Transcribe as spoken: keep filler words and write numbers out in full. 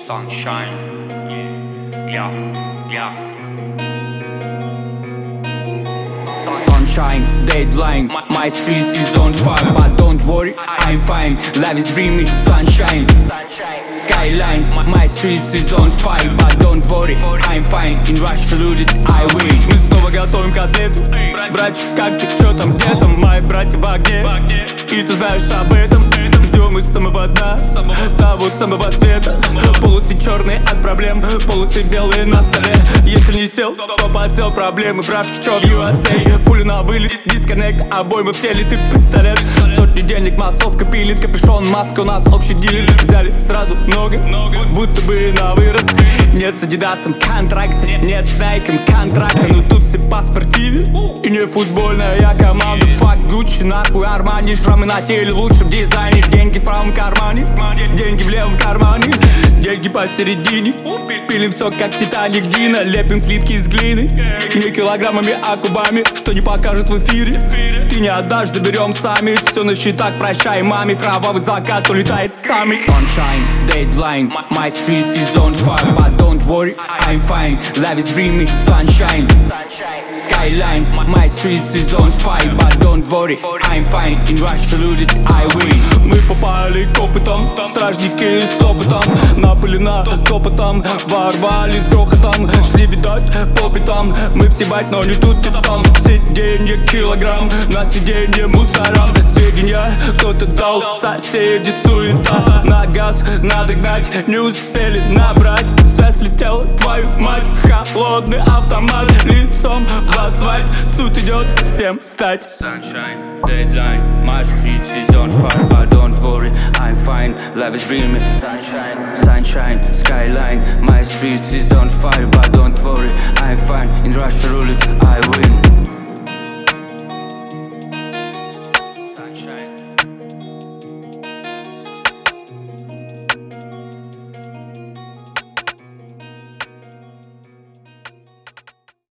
Sunshine, yeah, yeah. Sunshine, deadline, my street is on fire, but don't worry, I'm fine. Life is bringing me sunshine, skyline, my street is on fire, but don't worry, I'm fine. In rush looted, I win. Мы снова готовим котлету. Братчик, как ты, чё там, где там? Мои братья в огне, и ты знаешь об этом. Ждем из самого дна, того самого света. Полосы черные от проблем, полосы белые на столе. Если не сел, то подсел проблемы. Брашки, чё в ю эс эй? Пуля на вылет, дисконнект, обоймы в теле, ты пистолет. Сотни денег, массовка пилит, капюшон, маска, у нас общий дилер. Взяли сразу много, будто бы на вырост. Нет с Адидасом контракта, нет с Найком контракта. Но тут все по спортиве, и не футбольная команда. Фак, Гуччи, нахуй, Армани. Шрамы на теле, лучшем дизайне. Деньги в правом кармане, деньги в левом кармане. Деньги посередине, пилим все как Титаник Дина. Лепим слитки из глины, не килограммами, а кубами. Что не покажет в эфире, ты не отдашь, заберем сами. Все на счетах, прощай маме. Кровавый закат улетает сами. Sunshine, deadline, my street is on fire, but don't worry, I'm fine. Life is bringing me sunshine, skyline, my street is on fire, but don't worry, I'm fine. In rush looted, I win. Мы попали к опытам, стражники с опытом. Напылена топотом, ворвались с грохотом. Шли, видать, по пятам. Мы все бать, но не тут и там. Все деньги килограмм, на сиденье мусорам. Сведения кто-то дал, соседи суета. На газ надо гнать, не успели набрать. Связь летела, твою мать. Холодный автомат, лицом в асфальт. Суд идет, всем встать. Sunshine, deadline, my street is on fire, but don't worry, I'm fine. Life is bringing me sunshine, sunshine, skyline. My street is on fire, but don't worry, I'm fine. In rush roulette, I win.